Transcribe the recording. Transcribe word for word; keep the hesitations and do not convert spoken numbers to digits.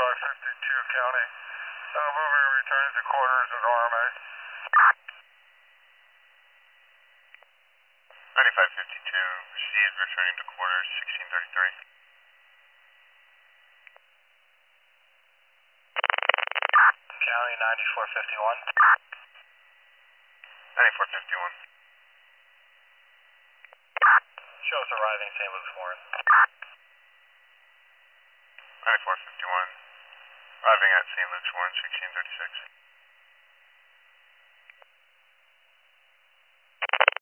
ninety-five fifty-two County. Uh, moving returning to quarters in R M A. ninety-five fifty-two, received, returning to quarters, sixteen thirty-three. County ninety-four fifty-one. ninety-four fifty-one. Show us arriving Saint Luke's Warren. ninety-four fifty-one, arriving at Saint Luke's Warren, sixteen thirty-six.